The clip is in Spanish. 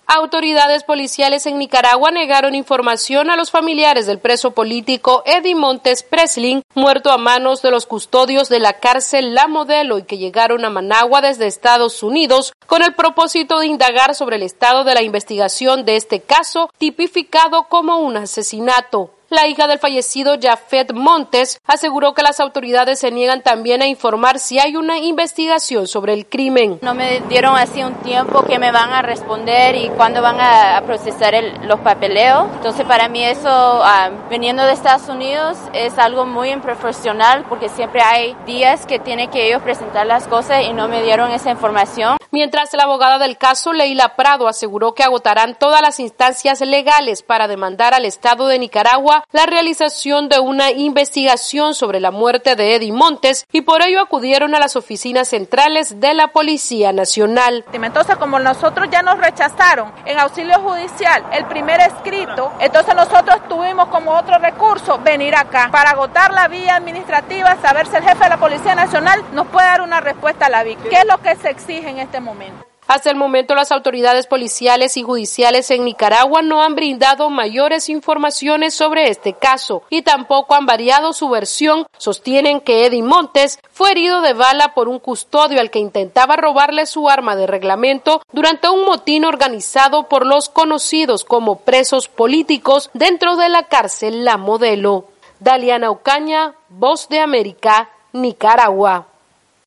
Autoridades policiales en Nicaragua negaron información a los familiares del preso político Eddie Montes Preslin, muerto a manos de los custodios de la cárcel La Modelo y que llegaron a Managua desde Estados Unidos con el propósito de indagar sobre el estado de la investigación de este caso tipificado como un asesinato. La hija del fallecido Jafet Montes aseguró que las autoridades se niegan también a informar si hay una investigación sobre el crimen. No me dieron así un tiempo que me van a responder y cuándo van a procesar los papeleos. Entonces para mí eso, viniendo de Estados Unidos, es algo muy improfesional porque siempre hay días que tienen que ellos presentar las cosas y no me dieron esa información. Mientras la abogada del caso, Leila Prado, aseguró que agotarán todas las instancias legales para demandar al Estado de Nicaragua la realización de una investigación sobre la muerte de Eddie Montes y por ello acudieron a las oficinas centrales de la Policía Nacional. Entonces, como nosotros ya nos rechazaron en auxilio judicial el primer escrito, entonces nosotros tuvimos como otro recurso venir acá para agotar la vía administrativa, saber si el jefe de la Policía Nacional nos puede dar una respuesta a la víctima. ¿Qué es lo que se exige en este momento? Hasta el momento, las autoridades policiales y judiciales en Nicaragua no han brindado mayores informaciones sobre este caso y tampoco han variado su versión. Sostienen que Eddie Montes fue herido de bala por un custodio al que intentaba robarle su arma de reglamento durante un motín organizado por los conocidos como presos políticos dentro de la cárcel La Modelo. Daliana Ocaña, Voz de América, Nicaragua.